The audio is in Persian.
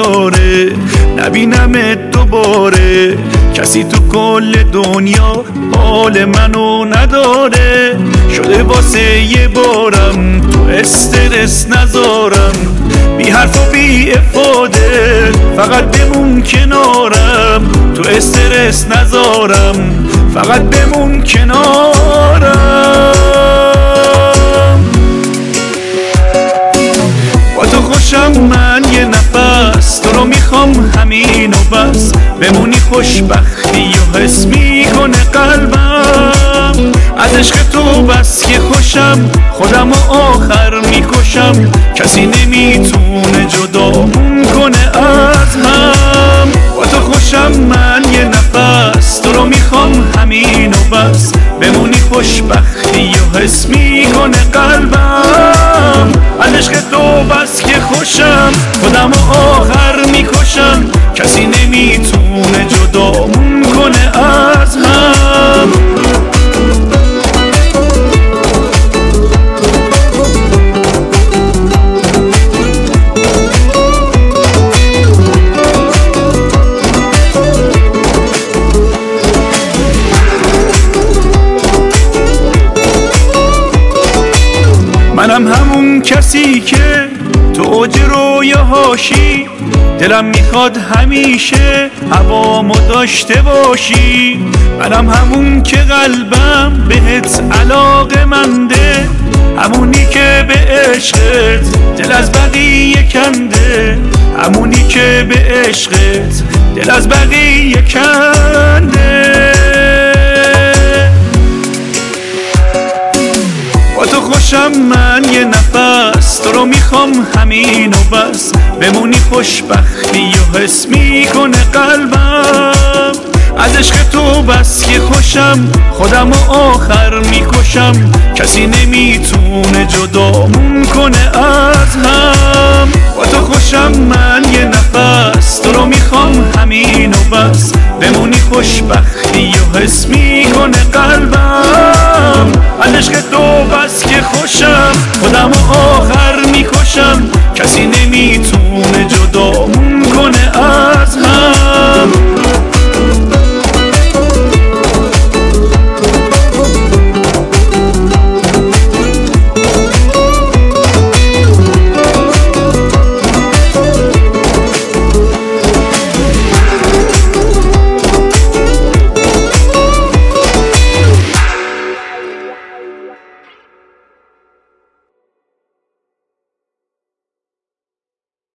نداره نبینم دوباره. کسی تو کل دنیا حال منو نداره. شده واسه یه بارم تو استرس نذارم. بی حرف و بی افاده فقط بمون کنارم. تو استرس نذارم فقط بمون کنارم. با تو خوشم من یه نفس تو رو میخوام همین و بس. بمونی خوشبختی و حس میکنه قلبم. از عشق تو بس که خوشم خودم و آخر میکشم. کسی نمیتونه جدامون کنه از هم. با تو خوشم من یه نفس تو رو میخوام همین و بس. بمونی خوشبختی و حس میکنه قلبم. از عشق تو بس که خوشم خودم و آخر میکشم. کسی نمیتونه جدامون کنه از هم. منم همون کسی که تو اوج رویاهاشی. دلم میخواد همیشه هوامو داشته باشی. منم همون که قلبم بهت علاقه‌منده. همونی که به عشقت دل از بقیه کنده. همونی که به عشقت دل از بقیه کنده. با تو خوشم من یه نفس تو رو میخوام همین و بس. بمونی خوشبختی و حس میکنه قلبم. از عشق تو بس که خوشم خودم و آخر میکشم. کسی نمیتونه جدامون کنه از هم. با تو خوشم من یه نفس تو رو میخوام همین و بس. بمونی خوشبختی و حس میکنه قلبم. از عشق تو بس که خوشم خودم و آخر میکشم. کسی نمیتونه جدا